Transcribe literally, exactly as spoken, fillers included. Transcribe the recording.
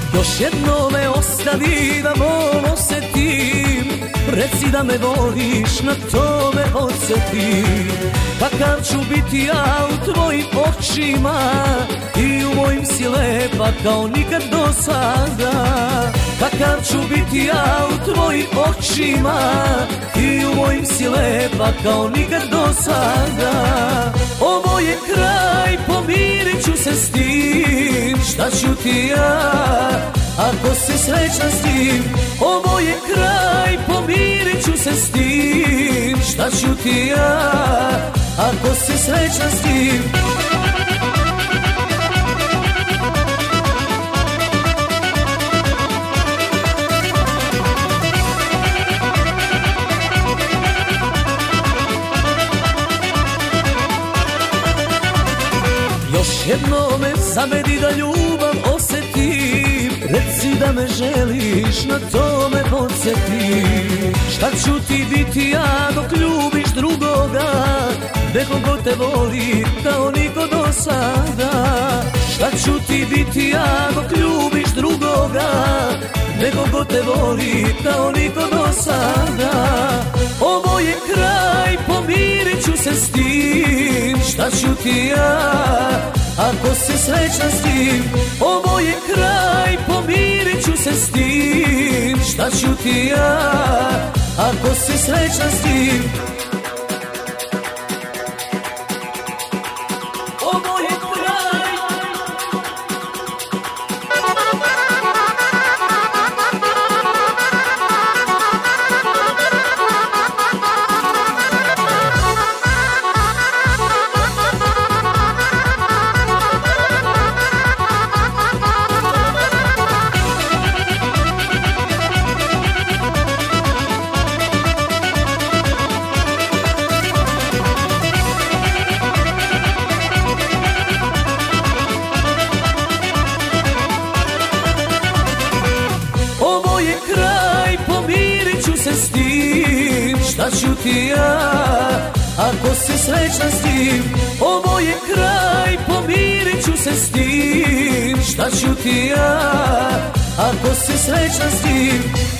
Još jedno me ostavi da bol osjetim, reci da me voliš, na to me podsjetim. Kakav ću biti ja u tvojim očima, i u mojim si lepa kao nikad do sada. Kakav ću biti ja u tvojim očima, i u mojim si lepa kao nikad do sada. Ovo je kraj, pomirit ću se s tim, šta ću ti ja ako si srećna s tim. Ovo je kraj, pomirit ću se s tim, šta ću ti ja ako si srećna s tim. Još jedno me zavedi da ljubav osjetim, reci da me želiš, na to me podsjetim. Šta ću ti biti ja dok ljubiš drugoga, neko ko te voli kao niko do sada. Šta ću ti biti ja dok ljubiš drugoga, neko ko te voli kao niko do sada. Ovo je kraj, pomirit ću se s tim, šta ću ti ja ako si srećna s tim. Ovo je kraj, pomirit ću se s tim, šta ću ti ja ako si srećna s tim. Ovo je kraj. S tim, šta ću ti ja ako si srećna s tim. Ovo je kraj, pomirit ću se s tim, šta ću ti ja ako si srećna s tim.